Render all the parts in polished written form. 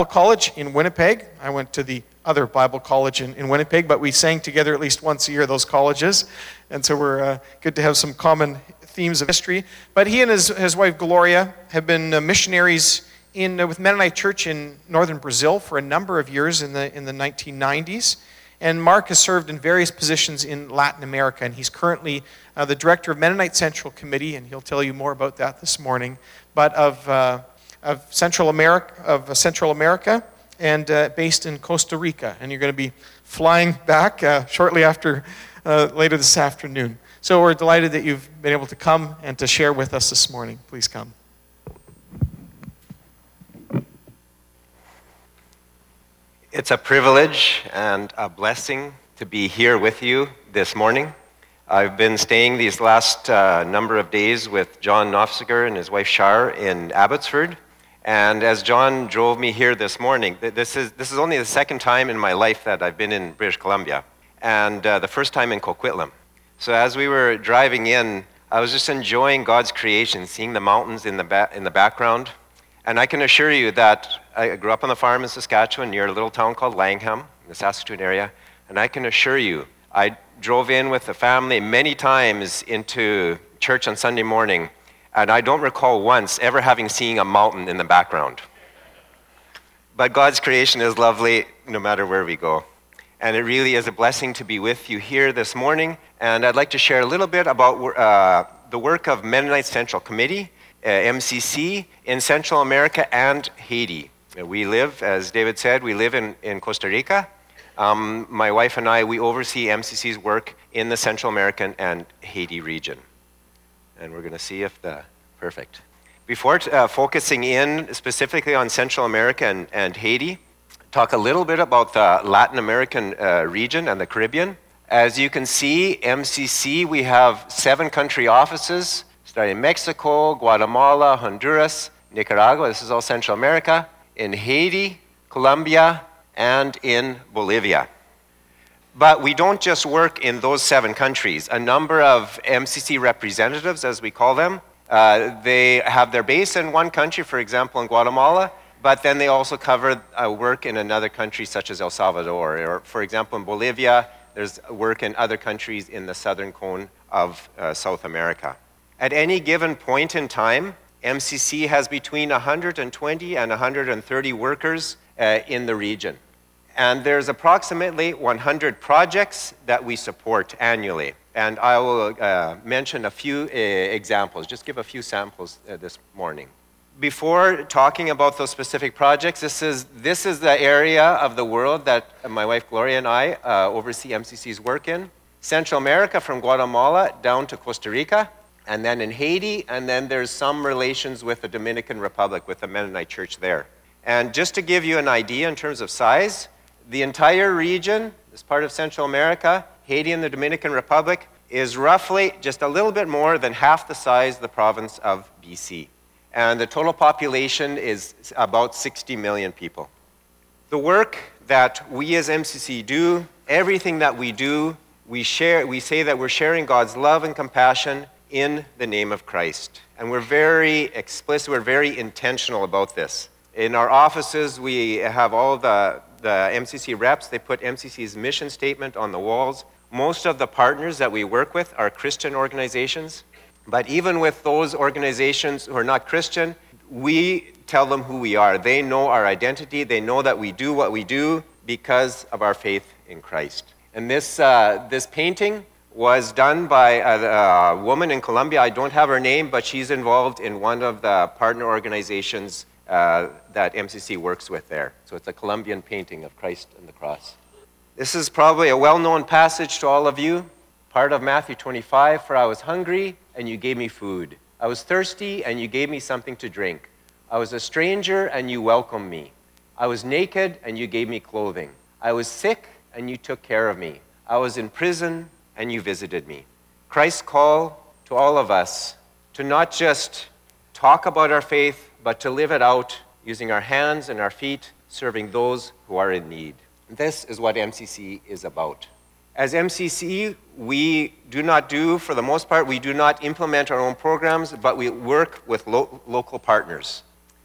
College in Winnipeg. I went to the other Bible college in Winnipeg, but we sang together at least once a year, those colleges. And so we're good to have some common themes of history. But he and his wife Gloria have been missionaries with Mennonite Church in northern Brazil for a number of years in the 1990s. And Mark has served in various positions in Latin America, and he's currently the director of Mennonite Central Committee, and he'll tell you more about that this morning, but of Central America, and based in Costa Rica. And you're going to be flying back shortly after, later this afternoon. So we're delighted that you've been able to come and to share with us this morning. Please come. It's a privilege and a blessing to be here with you this morning. I've been staying these last number of days with John Nofziger and his wife Shar in Abbotsford. And as John drove me here this morning, this is only the second time in my life that I've been in British Columbia, and the first time in Coquitlam. So as we were driving in, I was just enjoying God's creation, seeing the mountains in the background. And I can assure you that I grew up on the farm in Saskatchewan near a little town called Langham in the Saskatoon area. And I can assure you, I drove in with the family many times into church on Sunday morning, and I don't recall once ever having seen a mountain in the background. But God's creation is lovely no matter where we go. And it really is a blessing to be with you here this morning. And I'd like to share a little bit about the work of Mennonite Central Committee, MCC, in Central America and Haiti. We live, as David said, we live in Costa Rica. My wife and I, we oversee MCC's work in the Central American and Haiti region. And we're going to see if perfect. Before focusing in specifically on Central America and Haiti, talk a little bit about the Latin American region and the Caribbean. As you can see, MCC, we have 7 country offices, starting in Mexico, Guatemala, Honduras, Nicaragua, this is all Central America, in Haiti, Colombia, and in Bolivia. But we don't just work in those 7 countries. A number of MCC representatives, as we call them, they have their base in one country, for example, in Guatemala, but then they also cover work in another country such as El Salvador. Or, for example, in Bolivia, there's work in other countries in the southern cone of South America. At any given point in time, MCC has between 120 and 130 workers in the region. And there's approximately 100 projects that we support annually. And I will mention a few examples, just give a few samples this morning. Before talking about those specific projects, this is the area of the world that my wife Gloria and I oversee MCC's work in. Central America, from Guatemala down to Costa Rica, and then in Haiti, and then there's some relations with the Dominican Republic, with the Mennonite Church there. And just to give you an idea in terms of size, the entire region, this part of Central America, Haiti and the Dominican Republic, is roughly just a little bit more than half the size of the province of BC. And the total population is about 60 million people. The work that we as MCC do, everything that we do, we say that we're sharing God's love and compassion in the name of Christ. And we're very explicit, we're very intentional about this. In our offices, we have all the MCC reps, they put MCC's mission statement on the walls. Most of the partners that we work with are Christian organizations, but even with those organizations who are not Christian, we tell them who we are. They know our identity, they know that we do what we do because of our faith in Christ. And this painting was done by a woman in Colombia. I don't have her name, but she's involved in one of the partner organizations that MCC works with there. So it's a Colombian painting of Christ and the cross. This is probably a well-known passage to all of you, part of Matthew 25, "For I was hungry, and you gave me food. I was thirsty, and you gave me something to drink. I was a stranger, and you welcomed me. I was naked, and you gave me clothing. I was sick, and you took care of me. I was in prison, and you visited me." Christ's call to all of us to not just talk about our faith, but to live it out using our hands and our feet, serving those who are in need. This is what MCC is about. As MCC, we do not do, for the most part, we do not implement our own programs, but we work with local partners.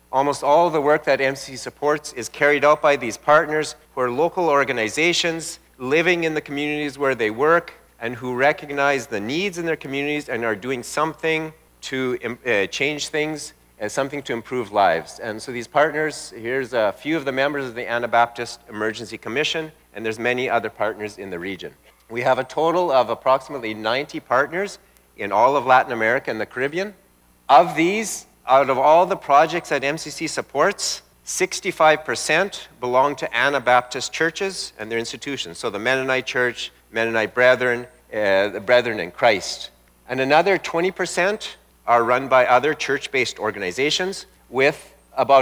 Almost all of the work that MCC supports is carried out by these partners who are local organizations living in the communities where they work and who recognize the needs in their communities and are doing something to change things and something to improve lives. And so these partners, here's a few of the members of the Anabaptist Emergency Commission, and there's many other partners in the region. We have a total of approximately 90 partners in all of Latin America and the Caribbean. Of these, out of all the projects that MCC supports, 65% belong to Anabaptist churches and their institutions. So the Mennonite Church, Mennonite Brethren, the Brethren in Christ. And another 20% are run by other church-based organizations, with about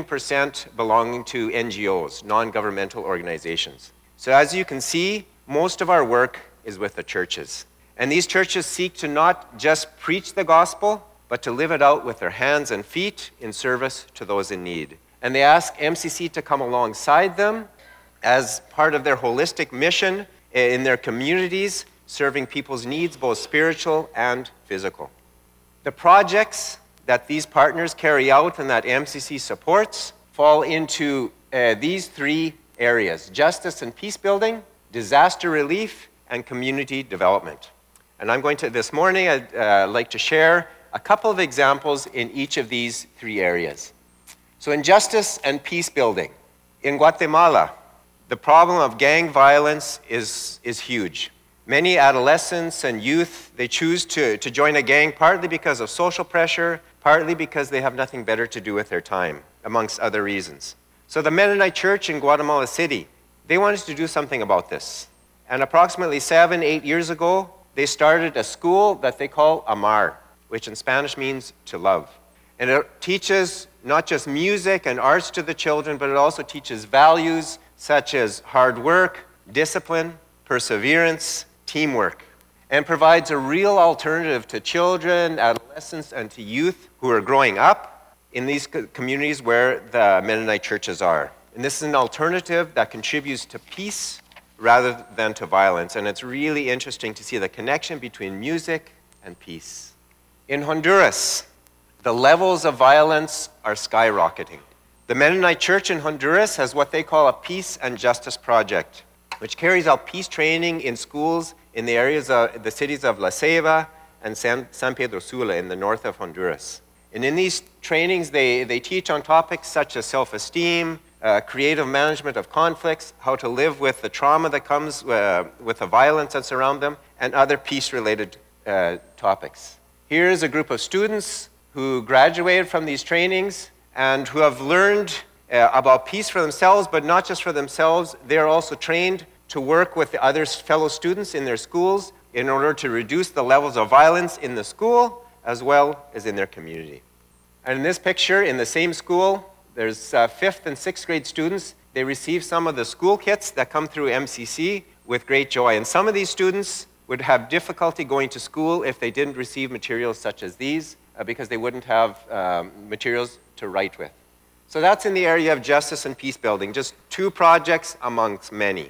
15% belonging to NGOs, non-governmental organizations. So as you can see, most of our work is with the churches. And these churches seek to not just preach the gospel, but to live it out with their hands and feet in service to those in need. And they ask MCC to come alongside them as part of their holistic mission in their communities, serving people's needs, both spiritual and physical. The projects that these partners carry out and that MCC supports fall into these three areas: justice and peace building, disaster relief, and community development. And I'm going to, this morning, I'd like to share a couple of examples in each of these three areas. So in justice and peace building, in Guatemala, the problem of gang violence is huge. Many adolescents and youth, they choose to join a gang partly because of social pressure, partly because they have nothing better to do with their time, amongst other reasons. So the Mennonite Church in Guatemala City, they wanted to do something about this. And approximately 7-8 years ago, they started a school that they call Amar, which in Spanish means to love. And it teaches not just music and arts to the children, but it also teaches values such as hard work, discipline, perseverance, teamwork, and provides a real alternative to children, adolescents, and to youth who are growing up in these communities where the Mennonite churches are. And this is an alternative that contributes to peace rather than to violence. And it's really interesting to see the connection between music and peace. In Honduras, the levels of violence are skyrocketing. The Mennonite Church in Honduras has what they call a Peace and Justice Project, which carries out peace training in schools in the areas of the cities of La Ceiba and San Pedro Sula in the north of Honduras. And in these trainings, they teach on topics such as self-esteem, creative management of conflicts, how to live with the trauma that comes with the violence that surrounds them, and other peace-related topics. Here's a group of students who graduated from these trainings and who have learned about peace for themselves, but not just for themselves. They're also trained to work with the other fellow students in their schools in order to reduce the levels of violence in the school as well as in their community. And in this picture, in the same school, there's 5th and 6th grade students. They receive some of the school kits that come through MCC with great joy. And some of these students would have difficulty going to school if they didn't receive materials such as these, because they wouldn't have materials to write with. So that's in the area of justice and peace building, just 2 projects amongst many.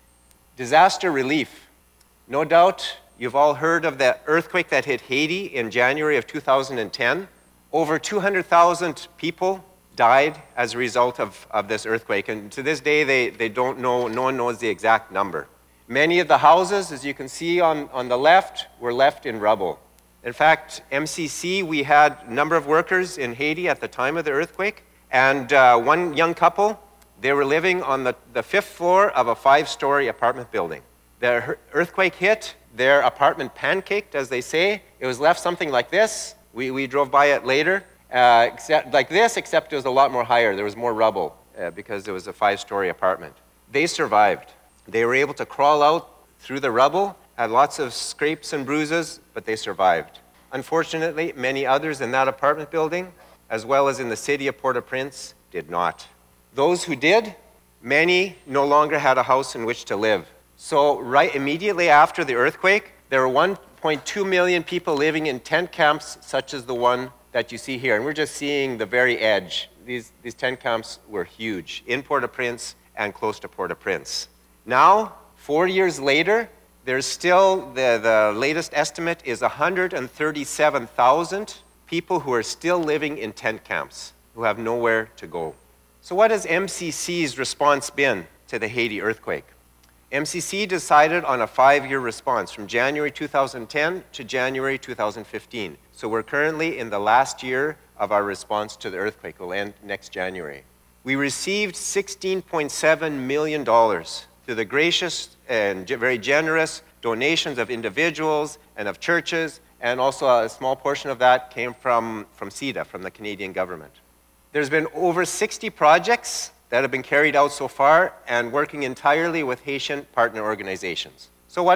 Disaster relief. No doubt you've all heard of the earthquake that hit Haiti in January of 2010. Over 200,000 people died as a result of this earthquake, and to this day they don't know, no one knows the exact number. Many of the houses, as you can see on the left, were left in rubble. In fact, MCC, we had a number of workers in Haiti at the time of the earthquake, and one young couple, they were living on the 5th floor of a 5-story apartment building. The earthquake hit, their apartment pancaked, as they say. It was left something like this. We drove by it later, like this, except it was a lot more higher. There was more rubble because it was a 5-story apartment. They survived. They were able to crawl out through the rubble, had lots of scrapes and bruises, but they survived. Unfortunately, many others in that apartment building, as well as in the city of Port-au-Prince, did not. Those who did, many no longer had a house in which to live. So right immediately after the earthquake, there were 1.2 million people living in tent camps such as the one that you see here. And we're just seeing the very edge. These tent camps were huge in Port-au-Prince and close to Port-au-Prince. Now, 4 years later, there's still, the latest estimate is 137,000 people who are still living in tent camps. who have nowhere to go. So what has MCC's response been to the Haiti earthquake? MCC decided on a 5-year response from January 2010 to January 2015. So we're currently in the last year of our response to the earthquake. It will end next January. We received $16.7 million through the gracious and very generous donations of individuals and of churches, and also a small portion of that came from CEDA, from the Canadian government. There's been over 60 projects that have been carried out so far and working entirely with Haitian partner organizations. So what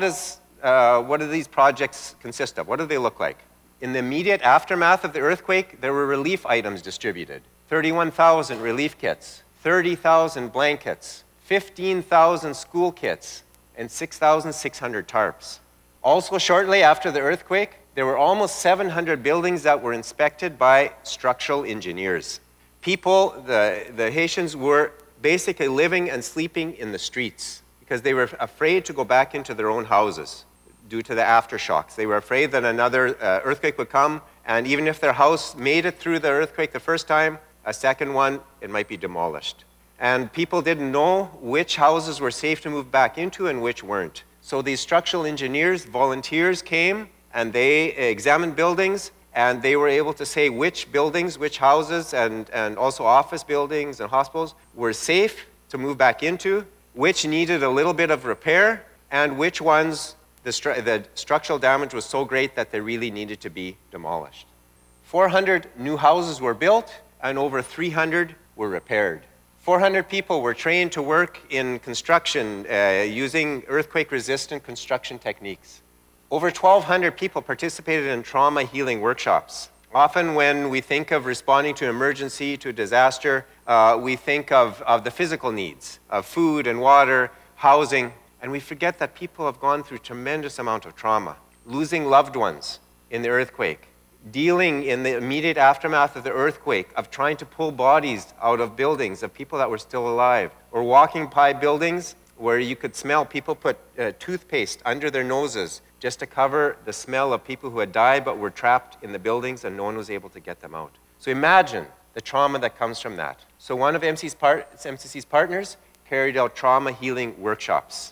do these projects consist of? What do they look like? In the immediate aftermath of the earthquake, there were relief items distributed. 31,000 relief kits, 30,000 blankets, 15,000 school kits, and 6,600 tarps. Also, shortly after the earthquake, there were almost 700 buildings that were inspected by structural engineers. People, the Haitians, were basically living and sleeping in the streets because they were afraid to go back into their own houses due to the aftershocks. They were afraid that another earthquake would come, and even if their house made it through the earthquake the first time, a second one, it might be demolished. And people didn't know which houses were safe to move back into and which weren't. So these structural engineers, volunteers came, and they examined buildings, and they were able to say which buildings, which houses, and also office buildings and hospitals were safe to move back into, which needed a little bit of repair, and which ones the structural damage was so great that they really needed to be demolished. 400 new houses were built, and over 300 were repaired. 400 people were trained to work in construction using earthquake-resistant construction techniques. Over 1,200 people participated in trauma healing workshops. Often when we think of responding to emergency, to disaster, we think of the physical needs, of food and water, housing, and we forget that people have gone through tremendous amount of trauma, losing loved ones in the earthquake, dealing in the immediate aftermath of the earthquake, of trying to pull bodies out of buildings of people that were still alive, or walking by buildings where you could smell people put toothpaste under their noses just to cover the smell of people who had died but were trapped in the buildings and no one was able to get them out. So imagine the trauma that comes from that. So one of MCC's partners carried out trauma healing workshops.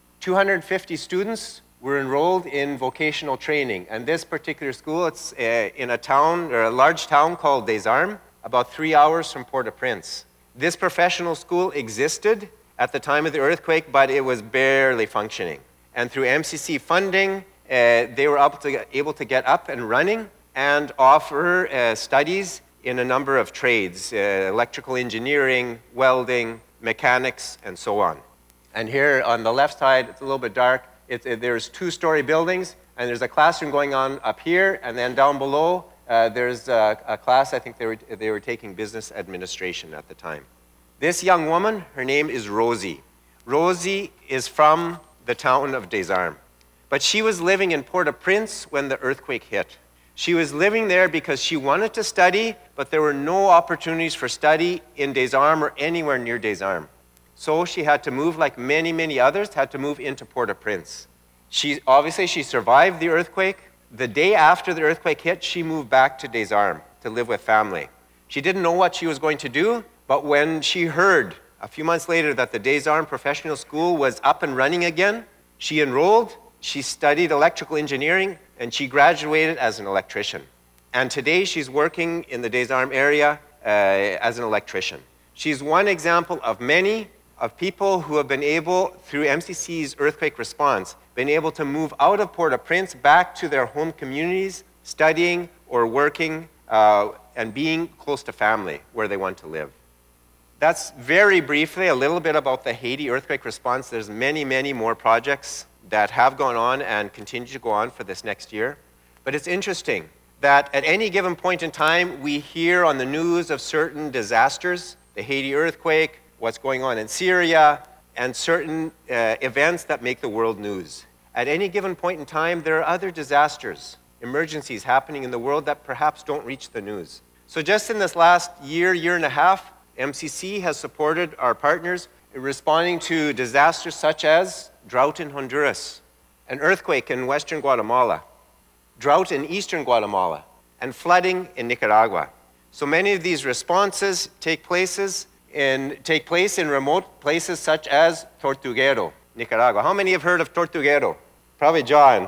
250 students were enrolled in vocational training, and this particular school, it's in a town, or a large town called Des Armes, about 3 hours from Port-au-Prince. This professional school existed at the time of the earthquake, but it was barely functioning. And through MCC funding, they were able to get up and running and offer studies in a number of trades, electrical engineering, welding, mechanics, and so on. And here on the left side, it's a little bit dark, there's 2-story buildings, and there's a classroom going on up here, and then down below, there's a class, I think they were taking business administration at the time. This young woman, her name is Rosie. Rosie is from the town of Des Armes. But she was living in Port-au-Prince when the earthquake hit. She was living there because she wanted to study, but there were no opportunities for study in Des Armes or anywhere near Des Armes. So she had to move, like many, many others, had to move into Port-au-Prince. Obviously, she survived the earthquake. The day after the earthquake hit, she moved back to Des Armes to live with family. She didn't know what she was going to do, but when she heard a few months later that the Des Armes Professional School was up and running again, she enrolled, she studied electrical engineering, and she graduated as an electrician. And today she's working in the Des Armes area as an electrician. She's one example of many of people who have been able, through MCC's earthquake response, been able to move out of Port-au-Prince back to their home communities, studying or working and being close to family where they want to live. That's very briefly a little bit about the Haiti earthquake response. There's many, many more projects that have gone on and continue to go on for this next year. But it's interesting that at any given point in time, we hear on the news of certain disasters, the Haiti earthquake, what's going on in Syria, and certain events that make the world news. At any given point in time, there are other disasters, emergencies happening in the world that perhaps don't reach the news. So just in this last year, year and a half, MCC has supported our partners in responding to disasters such as drought in Honduras, an earthquake in western Guatemala, drought in eastern Guatemala, and flooding in Nicaragua. So many of these responses take place in remote places such as Tortuguero, Nicaragua. How many have heard of Tortuguero? Probably John.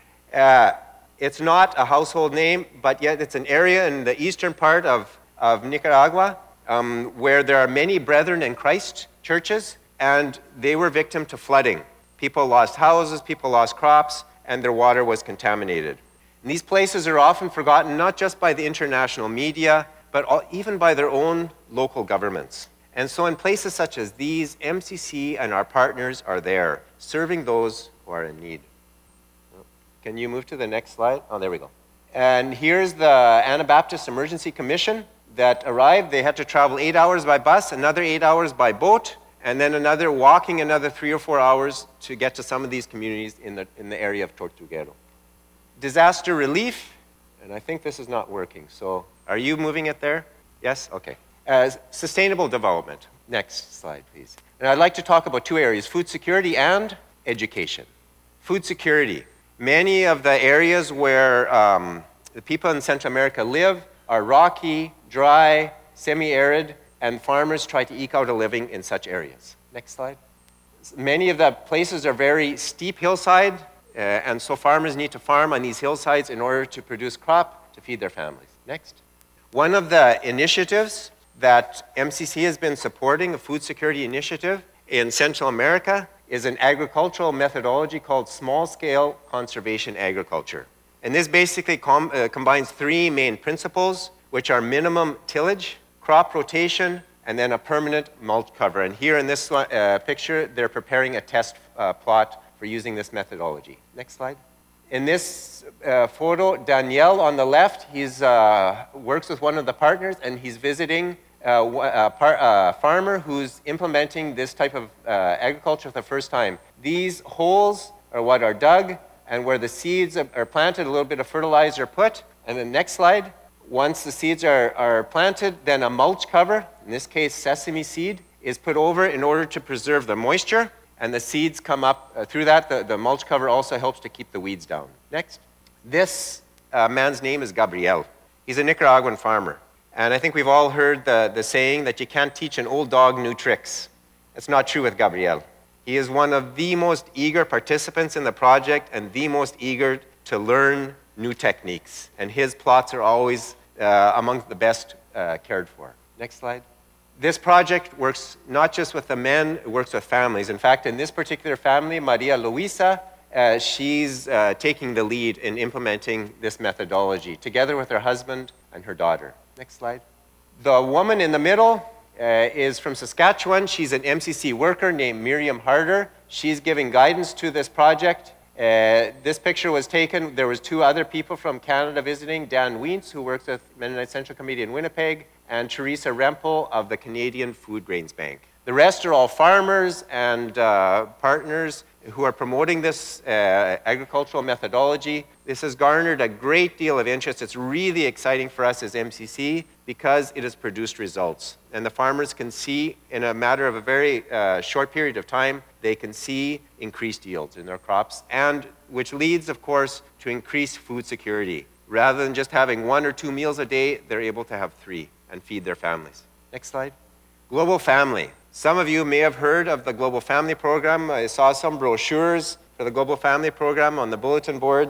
It's not a household name, but yet it's an area in the eastern part of Nicaragua where there are many Brethren in Christ churches, and they were victim to flooding. People lost houses, people lost crops, and their water was contaminated. And these places are often forgotten not just by the international media, but even by their own local governments. And so in places such as these, MCC and our partners are there, serving those who are in need. Can you move to the next slide? Oh, there we go. And here's the Anabaptist Emergency Commission that arrived. They had to travel 8 hours by bus, another 8 hours by boat, and then walking another 3 or 4 hours to get to some of these communities in the area of Tortuguero. Disaster relief, and I think this is not working. So are you moving it there? Yes? Okay. Sustainable development. Next slide, please. And I'd like to talk about two areas, food security and education. Food security. Many of the areas where the people in Central America live are rocky, dry, semi-arid, and farmers try to eke out a living in such areas. Next slide. Many of the places are very steep hillside, and so farmers need to farm on these hillsides in order to produce crop to feed their families. Next. One of the initiatives that MCC has been supporting, a food security initiative in Central America, is an agricultural methodology called small-scale conservation agriculture. And this basically combines three main principles, which are minimum tillage, crop rotation, and then a permanent mulch cover. And here in this picture, they're preparing a test plot for using this methodology. Next slide. In this photo, Daniel on the left, he's works with one of the partners, and he's visiting a farmer who's implementing this type of agriculture for the first time. These holes are what are dug, and where the seeds are planted, a little bit of fertilizer put. And the next slide, once the seeds are planted, then a mulch cover, in this case sesame seed, is put over in order to preserve the moisture, and the seeds come up through that. The mulch cover also helps to keep the weeds down. Next. This man's name is Gabriel. He's a Nicaraguan farmer. And I think we've all heard the saying that you can't teach an old dog new tricks. It's not true with Gabriel. He is one of the most eager participants in the project and the most eager to learn new techniques. And his plots are always among the best cared for. Next slide. This project works not just with the men, it works with families. In fact, in this particular family, Maria Luisa, she's taking the lead in implementing this methodology together with her husband and her daughter. Next slide. The woman in the middle is from Saskatchewan. She's an MCC worker named Miriam Harder. She's giving guidance to this project. This picture was taken. There was two other people from Canada visiting, Dan Wientz, who works with Mennonite Central Committee in Winnipeg, and Teresa Rempel of the Canadian Food Grains Bank. The rest are all farmers and partners who are promoting this agricultural methodology. This has garnered a great deal of interest. It's really exciting for us as MCC because it has produced results. And the farmers can see in a matter of a very short period of time, they can see increased yields in their crops, and which leads, of course, to increased food security. Rather than just having 1 or 2 meals a day, they're able to have 3 and feed their families. Next slide. Global Family. Some of you may have heard of the Global Family Program. I saw some brochures for the Global Family Program on the bulletin board.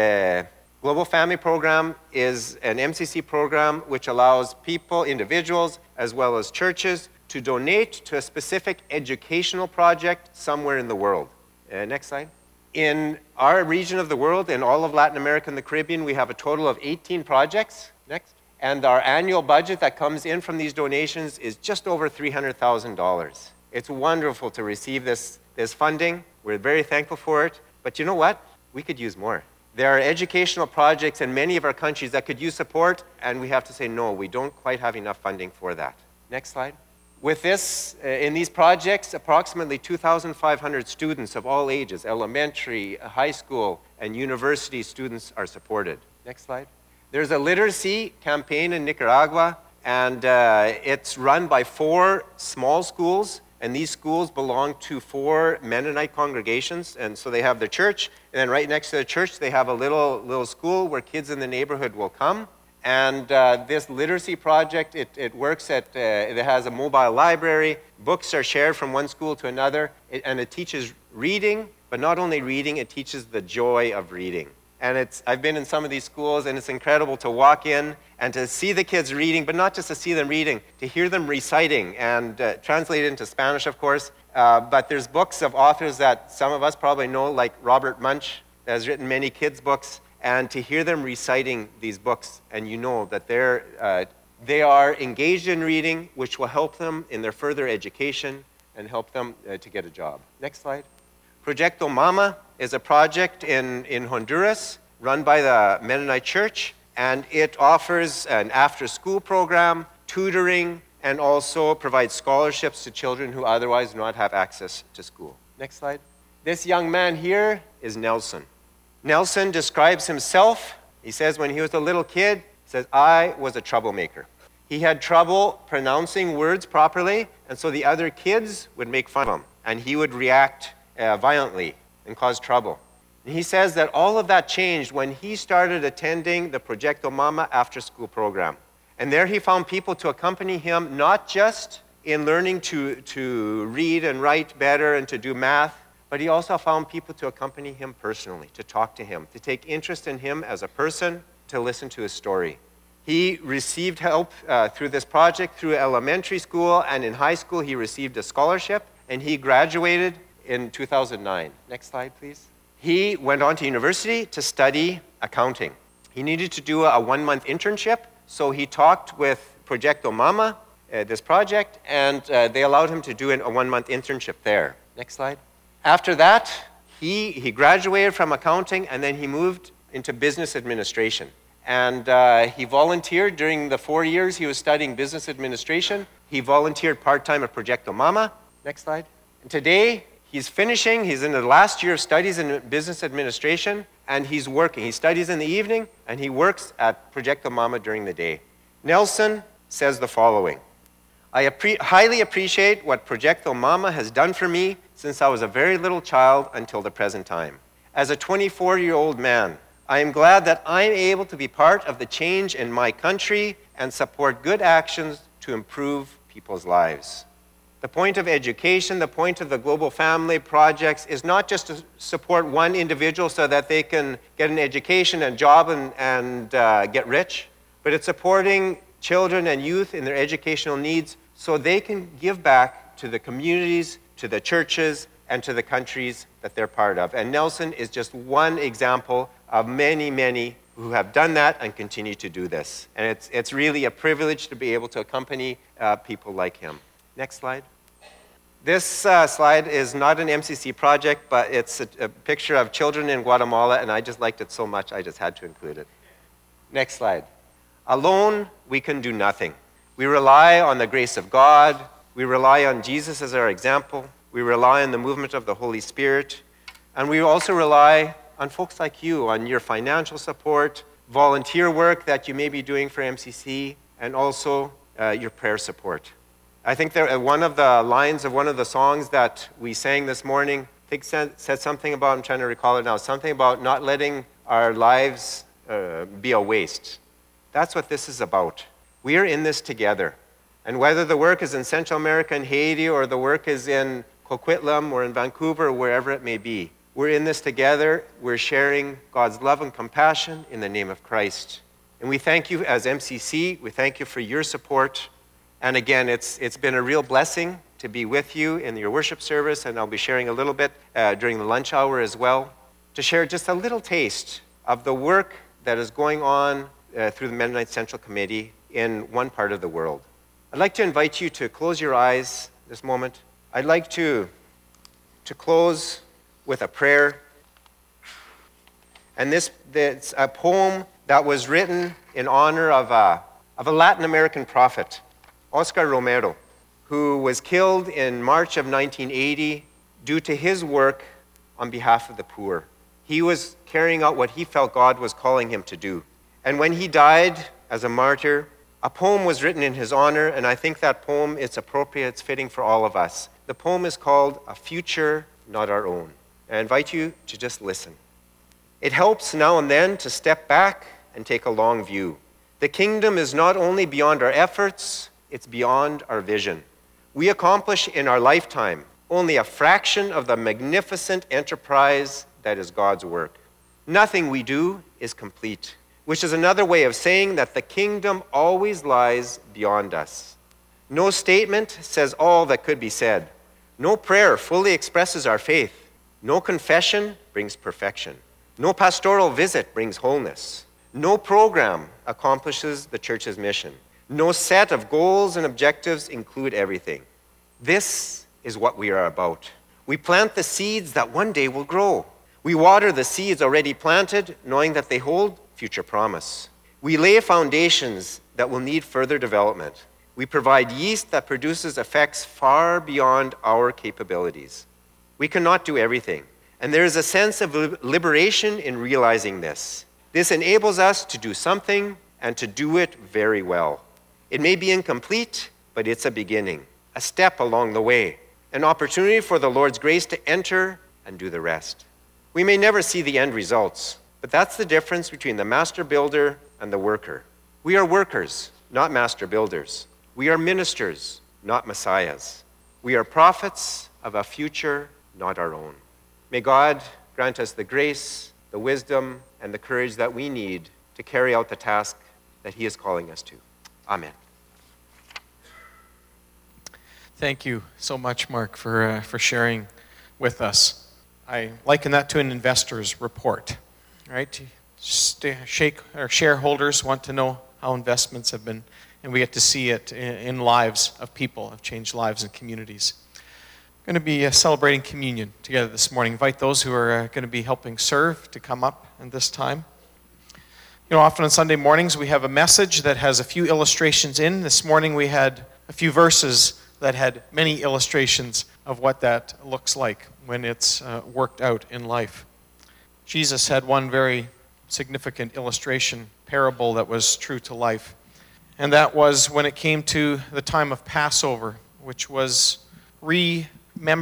Global Family Program is an MCC program which allows people, individuals, as well as churches to donate to a specific educational project somewhere in the world. Next slide. In our region of the world, in all of Latin America and the Caribbean, we have a total of 18 projects. Next. And our annual budget that comes in from these donations is just over $300,000. It's wonderful to receive this funding. We're very thankful for it. But you know what? We could use more. There are educational projects in many of our countries that could use support, and we have to say, no, we don't quite have enough funding for that. Next slide. With this, in these projects, approximately 2,500 students of all ages, elementary, high school, and university students are supported. Next slide. There's a literacy campaign in Nicaragua, and it's run by 4 small schools, and these schools belong to 4 Mennonite congregations, and so they have their church, and then right next to the church they have a little school where kids in the neighborhood will come, And this literacy project, it works it has a mobile library. Books are shared from one school to another, and it teaches reading, but not only reading, it teaches the joy of reading. And I've been in some of these schools, and it's incredible to walk in and to see the kids reading, but not just to see them reading, to hear them reciting, and translate it into Spanish, of course. But there's books of authors that some of us probably know, like Robert Munsch, that has written many kids' books. And to hear them reciting these books, and you know that they are engaged in reading, which will help them in their further education and help them to get a job. Next slide. Proyecto Mama is a project in Honduras run by the Mennonite Church, and it offers an after-school program, tutoring, and also provides scholarships to children who otherwise do not have access to school. Next slide. This young man here is Nelson. Nelson describes himself. He says when he was a little kid, he says, I was a troublemaker. He had trouble pronouncing words properly, and so the other kids would make fun of him, and he would react violently and cause trouble. And he says that all of that changed when he started attending the Proyecto Mama after-school program. And there he found people to accompany him, not just in learning to read and write better and to do math, but he also found people to accompany him personally, to talk to him, to take interest in him as a person, to listen to his story. He received help through this project through elementary school, and in high school he received a scholarship, and he graduated in 2009. Next slide, please. He went on to university to study accounting. He needed to do a one-month internship, so he talked with Proyecto Mama, this project, and they allowed him to do a one-month internship there. Next slide. After that, he graduated from accounting, and then he moved into business administration. And he volunteered during the 4 years he was studying business administration. He volunteered part-time at Proyecto Mama. Next slide. And today, he's in the last year of studies in business administration, and he's working. He studies in the evening, and he works at Proyecto Mama during the day. Nelson says the following: I highly appreciate what Proyecto Mama has done for me since I was a very little child until the present time. As a 24-year-old man, I am glad that I am able to be part of the change in my country and support good actions to improve people's lives. The point of education, the point of the Global Family Projects is not just to support one individual so that they can get an education and job and get rich, but it's supporting children and youth in their educational needs so they can give back to the communities, to the churches, and to the countries that they're part of. And Nelson is just one example of many, many who have done that and continue to do this. And it's really a privilege to be able to accompany people like him. Next slide. This slide is not an MCC project, but it's a picture of children in Guatemala, and I just liked it so much I just had to include it. Next slide. Alone, we can do nothing. We rely on the grace of God. We rely on Jesus as our example. We rely on the movement of the Holy Spirit. And we also rely on folks like you, on your financial support, volunteer work that you may be doing for MCC, and also your prayer support. I think one of the lines of one of the songs that we sang this morning, I think said something about, I'm trying to recall it now, something about not letting our lives be a waste. That's what this is about. We are in this together. And whether the work is in Central America and Haiti, or the work is in Coquitlam or in Vancouver, or wherever it may be, we're in this together. We're sharing God's love and compassion in the name of Christ. And we thank you as MCC. We thank you for your support. And again, it's been a real blessing to be with you in your worship service, and I'll be sharing a little bit during the lunch hour as well, to share just a little taste of the work that is going on through the Mennonite Central Committee in one part of the world. I'd like to invite you to close your eyes this moment. I'd like to close with a prayer. And it's a poem that was written in honor of a Latin American prophet, Oscar Romero, who was killed in March of 1980 due to his work on behalf of the poor. He was carrying out what he felt God was calling him to do. And when he died as a martyr, a poem was written in his honor, and I think that poem, it's appropriate, it's fitting for all of us. The poem is called A Future Not Our Own. And I invite you to just listen. It helps now and then to step back and take a long view, The kingdom is not only beyond our efforts, it's beyond our vision. We accomplish in our lifetime only a fraction of the magnificent enterprise that is God's work. Nothing we do is complete, which is another way of saying that the kingdom always lies beyond us. No statement says all that could be said. No prayer fully expresses our faith. No confession brings perfection. No pastoral visit brings wholeness. No program accomplishes the church's mission. No set of goals and objectives include everything. This is what we are about. We plant the seeds that one day will grow. We water the seeds already planted, knowing that they hold future promise. We lay foundations that will need further development. We provide yeast that produces effects far beyond our capabilities. We cannot do everything, and there is a sense of liberation in realizing this. This enables us to do something and to do it very well. It may be incomplete, but it's a beginning, a step along the way, an opportunity for the Lord's grace to enter and do the rest. We may never see the end results, but that's the difference between the master builder and the worker. We are workers, not master builders. We are ministers, not messiahs. We are prophets of a future not our own. May God grant us the grace, the wisdom, and the courage that we need to carry out the task that he is calling us to. Amen. Thank you so much, Mark, for sharing with us. I liken that to an investor's report, right? Our shareholders want to know how investments have been, and we get to see it in lives of people, have changed lives and communities. We're going to be celebrating communion together this morning. Invite those who are going to be helping serve to come up at this time. You know, often on Sunday mornings we have a message that has a few illustrations in. This morning we had a few verses that had many illustrations of what that looks like when it's worked out in life. Jesus had one very significant illustration, parable that was true to life. And that was when it came to the time of Passover, which was remembering